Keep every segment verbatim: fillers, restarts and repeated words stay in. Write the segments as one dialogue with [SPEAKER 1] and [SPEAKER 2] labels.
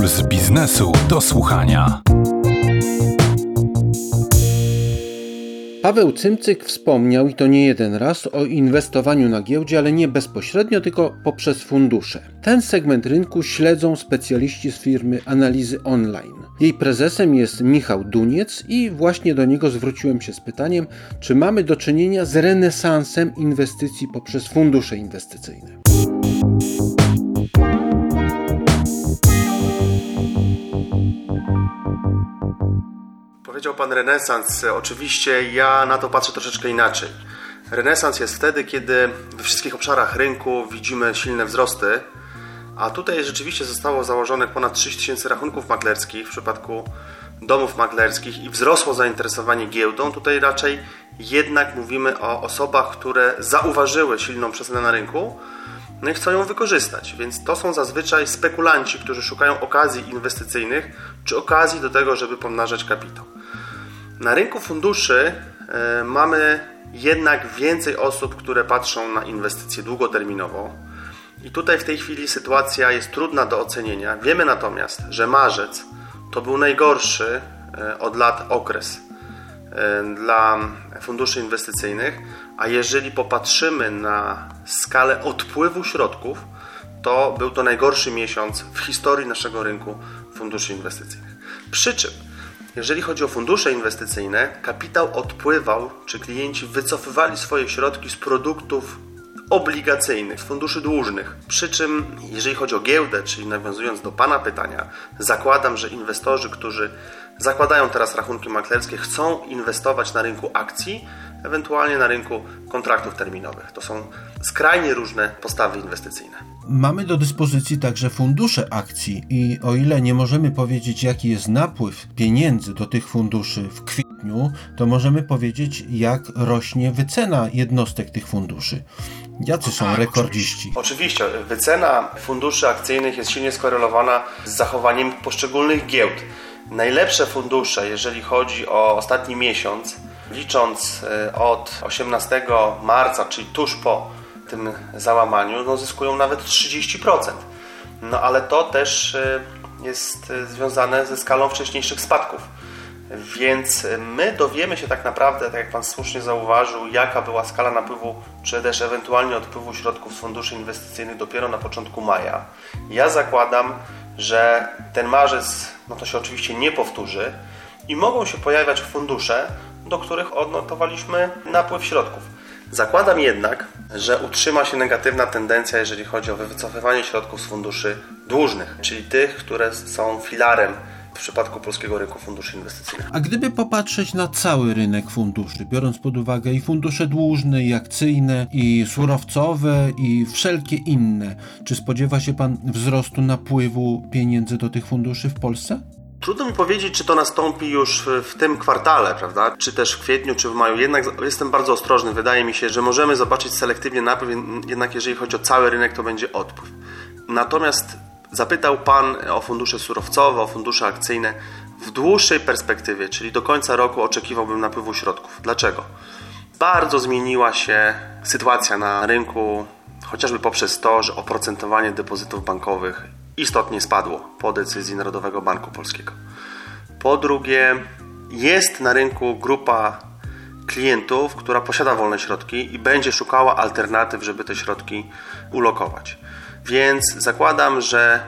[SPEAKER 1] z biznesu do słuchania.
[SPEAKER 2] Paweł Cymcyk wspomniał, i to nie jeden raz, o inwestowaniu na giełdzie, ale nie bezpośrednio, tylko poprzez fundusze. Ten segment rynku śledzą specjaliści z firmy Analizy Online. Jej prezesem jest Michał Duniec i właśnie do niego zwróciłem się z pytaniem, czy mamy do czynienia z renesansem inwestycji poprzez fundusze inwestycyjne.
[SPEAKER 3] Powiedział Pan renesans. Oczywiście ja na to patrzę troszeczkę inaczej. Renesans jest wtedy, kiedy we wszystkich obszarach rynku widzimy silne wzrosty, a tutaj rzeczywiście zostało założonych ponad trzydzieści tysięcy rachunków maklerskich w przypadku domów maklerskich i wzrosło zainteresowanie giełdą. Tutaj raczej jednak mówimy o osobach, które zauważyły silną przecenę na rynku, no i chcą ją wykorzystać, więc to są zazwyczaj spekulanci, którzy szukają okazji inwestycyjnych czy okazji do tego, żeby pomnażać kapitał. Na rynku funduszy y, mamy jednak więcej osób, które patrzą na inwestycje długoterminowo i tutaj w tej chwili sytuacja jest trudna do ocenienia. Wiemy natomiast, że marzec to był najgorszy y, od lat okres y, dla funduszy inwestycyjnych, a jeżeli popatrzymy na skalę odpływu środków, to był to najgorszy miesiąc w historii naszego rynku funduszy inwestycyjnych. Przy czym, jeżeli chodzi o fundusze inwestycyjne, kapitał odpływał, czy klienci wycofywali swoje środki z produktów obligacyjnych, z funduszy dłużnych. Przy czym, jeżeli chodzi o giełdę, czyli nawiązując do Pana pytania, zakładam, że inwestorzy, którzy zakładają teraz rachunki maklerskie, chcą inwestować na rynku akcji, ewentualnie na rynku kontraktów terminowych. To są skrajnie różne postawy inwestycyjne.
[SPEAKER 2] Mamy do dyspozycji także fundusze akcji i o ile nie możemy powiedzieć, jaki jest napływ pieniędzy do tych funduszy w kwietniu, to możemy powiedzieć, jak rośnie wycena jednostek tych funduszy. Jacy są rekordziści?
[SPEAKER 3] Oczywiście. Wycena funduszy akcyjnych jest silnie skorelowana z zachowaniem poszczególnych giełd. Najlepsze fundusze, jeżeli chodzi o ostatni miesiąc, licząc od osiemnastego marca, czyli tuż po tym załamaniu, no zyskują nawet trzydzieści procent. No ale to też jest związane ze skalą wcześniejszych spadków. Więc my dowiemy się tak naprawdę, tak jak Pan słusznie zauważył, jaka była skala napływu, czy też ewentualnie odpływu środków z funduszy inwestycyjnych dopiero na początku maja. Ja zakładam, że ten marzec, no to się oczywiście nie powtórzy i mogą się pojawiać fundusze, do których odnotowaliśmy napływ środków. Zakładam jednak, że utrzyma się negatywna tendencja, jeżeli chodzi o wycofywanie środków z funduszy dłużnych, czyli tych, które są filarem w przypadku polskiego rynku funduszy inwestycyjnych.
[SPEAKER 2] A gdyby popatrzeć na cały rynek funduszy, biorąc pod uwagę i fundusze dłużne, i akcyjne, i surowcowe, i wszelkie inne, czy spodziewa się Pan wzrostu napływu pieniędzy do tych funduszy w Polsce?
[SPEAKER 3] Trudno mi powiedzieć, czy to nastąpi już w tym kwartale, prawda? Czy też w kwietniu, czy w maju. Jednak jestem bardzo ostrożny. Wydaje mi się, że możemy zobaczyć selektywnie napływ, jednak jeżeli chodzi o cały rynek, to będzie odpływ. Natomiast zapytał Pan o fundusze surowcowe, o fundusze akcyjne. W dłuższej perspektywie, czyli do końca roku, oczekiwałbym napływu środków. Dlaczego? Bardzo zmieniła się sytuacja na rynku, chociażby poprzez to, że oprocentowanie depozytów bankowych istotnie spadło po decyzji Narodowego Banku Polskiego. Po drugie, jest na rynku grupa klientów, która posiada wolne środki i będzie szukała alternatyw, żeby te środki ulokować. Więc zakładam, że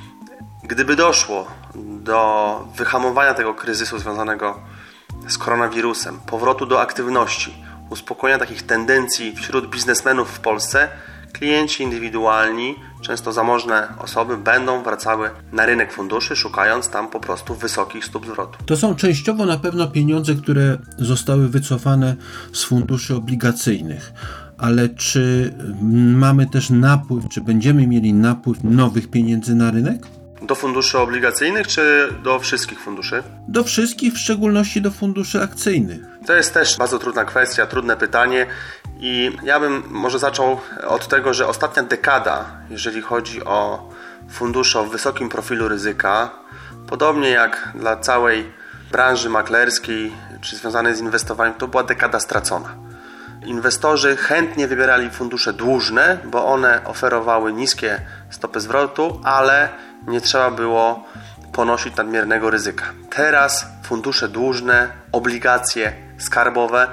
[SPEAKER 3] gdyby doszło do wyhamowania tego kryzysu związanego z koronawirusem, powrotu do aktywności, uspokojenia takich tendencji wśród biznesmenów w Polsce, klienci indywidualni, często zamożne osoby będą wracały na rynek funduszy, szukając tam po prostu wysokich stóp zwrotu.
[SPEAKER 2] To są częściowo na pewno pieniądze, które zostały wycofane z funduszy obligacyjnych. Ale czy mamy też napływ, czy będziemy mieli napływ nowych pieniędzy na rynek?
[SPEAKER 3] Do funduszy obligacyjnych, czy do wszystkich funduszy?
[SPEAKER 2] Do wszystkich, w szczególności do funduszy akcyjnych.
[SPEAKER 3] To jest też bardzo trudna kwestia, trudne pytanie i ja bym może zaczął od tego, że ostatnia dekada, jeżeli chodzi o fundusze o wysokim profilu ryzyka, podobnie jak dla całej branży maklerskiej, czy związanej z inwestowaniem, to była dekada stracona. Inwestorzy chętnie wybierali fundusze dłużne, bo one oferowały niskie stopy zwrotu, ale nie trzeba było ponosić nadmiernego ryzyka. Teraz fundusze dłużne, obligacje skarbowe,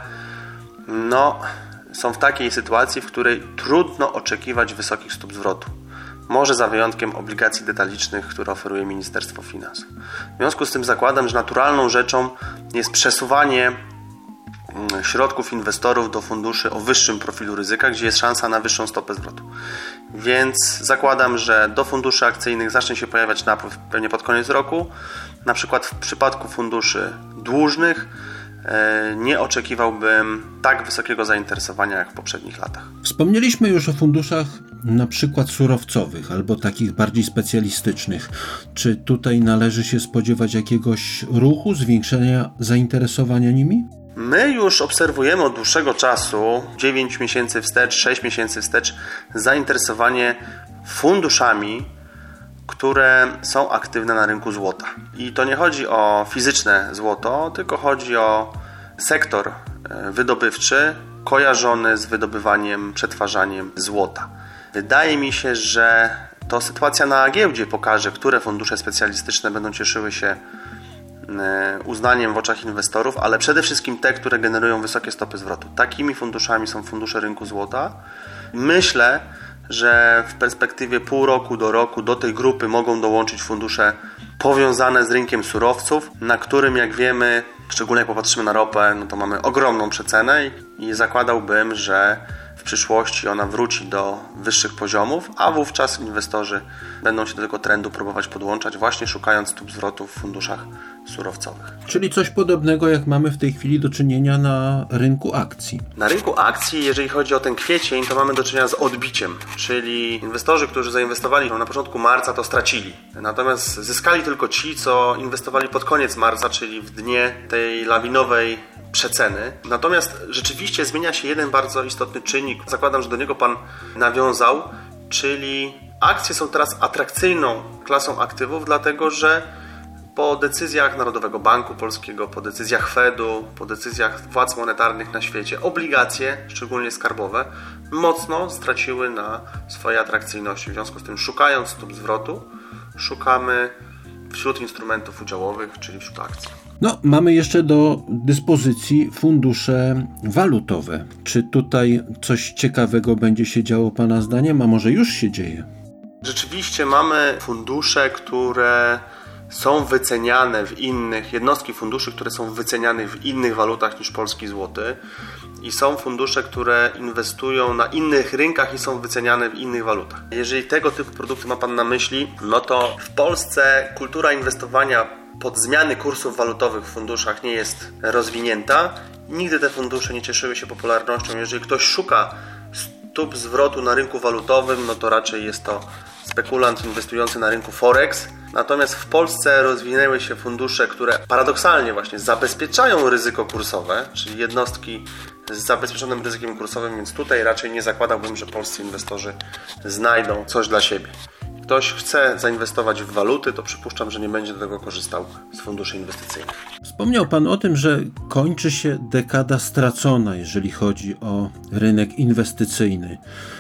[SPEAKER 3] no, są w takiej sytuacji, w której trudno oczekiwać wysokich stóp zwrotu. Może za wyjątkiem obligacji detalicznych, które oferuje Ministerstwo Finansów. W związku z tym zakładam, że naturalną rzeczą jest przesuwanie środków inwestorów do funduszy o wyższym profilu ryzyka, gdzie jest szansa na wyższą stopę zwrotu. Więc zakładam, że do funduszy akcyjnych zacznie się pojawiać napływ pewnie pod koniec roku. Na przykład w przypadku funduszy dłużnych nie oczekiwałbym tak wysokiego zainteresowania jak w poprzednich latach.
[SPEAKER 2] Wspomnieliśmy już o funduszach na przykład surowcowych albo takich bardziej specjalistycznych. Czy tutaj należy się spodziewać jakiegoś ruchu, zwiększenia zainteresowania nimi?
[SPEAKER 3] My już obserwujemy od dłuższego czasu, dziewięć miesięcy wstecz, sześć miesięcy wstecz, zainteresowanie funduszami, które są aktywne na rynku złota. I to nie chodzi o fizyczne złoto, tylko chodzi o sektor wydobywczy kojarzony z wydobywaniem, przetwarzaniem złota. Wydaje mi się, że to sytuacja na giełdzie pokaże, które fundusze specjalistyczne będą cieszyły się uznaniem w oczach inwestorów, ale przede wszystkim te, które generują wysokie stopy zwrotu. Takimi funduszami są fundusze rynku złota. Myślę, że w perspektywie pół roku do roku do tej grupy mogą dołączyć fundusze powiązane z rynkiem surowców, na którym, jak wiemy, szczególnie jak popatrzymy na ropę, no to mamy ogromną przecenę i zakładałbym, że w przyszłości ona wróci do wyższych poziomów, a wówczas inwestorzy będą się do tego trendu próbować podłączać, właśnie szukając stóp zwrotu w funduszach surowcowych.
[SPEAKER 2] Czyli coś podobnego, jak mamy w tej chwili do czynienia na rynku akcji.
[SPEAKER 3] Na rynku akcji, jeżeli chodzi o ten kwiecień, to mamy do czynienia z odbiciem, czyli inwestorzy, którzy zainwestowali na początku marca, to stracili. Natomiast zyskali tylko ci, co inwestowali pod koniec marca, czyli w dnie tej lawinowej przeceny. Natomiast rzeczywiście zmienia się jeden bardzo istotny czynnik. Zakładam, że do niego Pan nawiązał, czyli akcje są teraz atrakcyjną klasą aktywów, dlatego że po decyzjach Narodowego Banku Polskiego, po decyzjach Fedu, po decyzjach władz monetarnych na świecie, obligacje, szczególnie skarbowe, mocno straciły na swojej atrakcyjności. W związku z tym, szukając stóp zwrotu, szukamy wśród instrumentów udziałowych, czyli wśród akcji.
[SPEAKER 2] No, mamy jeszcze do dyspozycji fundusze walutowe. Czy tutaj coś ciekawego będzie się działo Pana zdaniem, a może już się dzieje?
[SPEAKER 3] Rzeczywiście mamy fundusze, które są wyceniane w innych, jednostki funduszy, które są wyceniane w innych walutach niż polski złoty i są fundusze, które inwestują na innych rynkach i są wyceniane w innych walutach. Jeżeli tego typu produkty ma Pan na myśli, no to w Polsce kultura inwestowania pod zmiany kursów walutowych w funduszach nie jest rozwinięta. Nigdy te fundusze nie cieszyły się popularnością. Jeżeli ktoś szuka stóp zwrotu na rynku walutowym, no to raczej jest to spekulant inwestujący na rynku Forex. Natomiast w Polsce rozwinęły się fundusze, które paradoksalnie właśnie zabezpieczają ryzyko kursowe, czyli jednostki z zabezpieczonym ryzykiem kursowym, więc tutaj raczej nie zakładałbym, że polscy inwestorzy znajdą coś dla siebie. Ktoś chce zainwestować w waluty, to przypuszczam, że nie będzie do tego korzystał z funduszy inwestycyjnych.
[SPEAKER 2] Wspomniał Pan o tym, że kończy się dekada stracona, jeżeli chodzi o rynek inwestycyjny.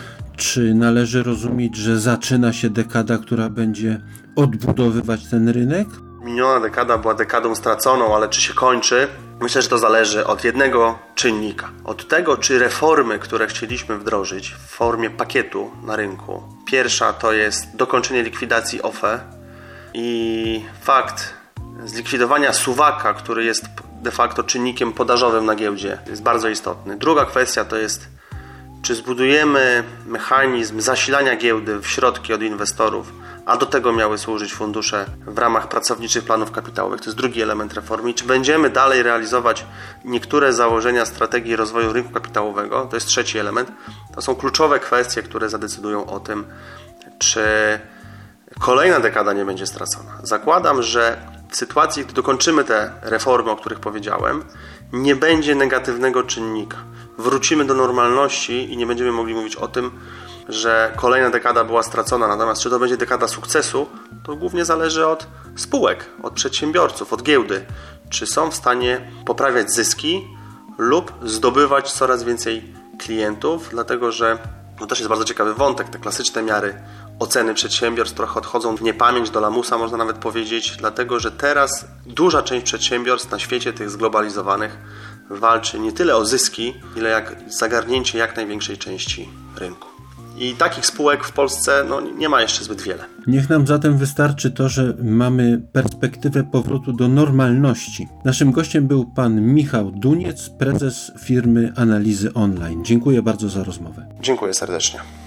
[SPEAKER 2] Czy należy rozumieć, że zaczyna się dekada, która będzie odbudowywać ten rynek?
[SPEAKER 3] Miniona dekada była dekadą straconą, ale czy się kończy? Myślę, że to zależy od jednego czynnika. Od tego, czy reformy, które chcieliśmy wdrożyć w formie pakietu na rynku. Pierwsza to jest dokończenie likwidacji O F E i fakt zlikwidowania suwaka, który jest de facto czynnikiem podażowym na giełdzie, jest bardzo istotny. Druga kwestia to jest, czy zbudujemy mechanizm zasilania giełdy w środki od inwestorów, a do tego miały służyć fundusze w ramach pracowniczych planów kapitałowych. To jest drugi element reformy. Czy będziemy dalej realizować niektóre założenia strategii rozwoju rynku kapitałowego? To jest trzeci element. To są kluczowe kwestie, które zadecydują o tym, czy kolejna dekada nie będzie stracona. Zakładam, że w sytuacji, gdy dokończymy te reformy, o których powiedziałem, nie będzie negatywnego czynnika. Wrócimy do normalności i nie będziemy mogli mówić o tym, że kolejna dekada była stracona. Natomiast czy to będzie dekada sukcesu, to głównie zależy od spółek, od przedsiębiorców, od giełdy. Czy są w stanie poprawiać zyski lub zdobywać coraz więcej klientów, dlatego że To też jest bardzo ciekawy wątek, te klasyczne miary oceny przedsiębiorstw trochę odchodzą w niepamięć, do lamusa można nawet powiedzieć, dlatego że teraz duża część przedsiębiorstw na świecie tych zglobalizowanych walczy nie tyle o zyski, ile jak zagarnięcie jak największej części rynku. I takich spółek w Polsce no, nie ma jeszcze zbyt wiele.
[SPEAKER 2] Niech nam zatem wystarczy to, że mamy perspektywę powrotu do normalności. Naszym gościem był pan Michał Duniec, prezes firmy Analizy Online. Dziękuję bardzo za rozmowę.
[SPEAKER 3] Dziękuję serdecznie.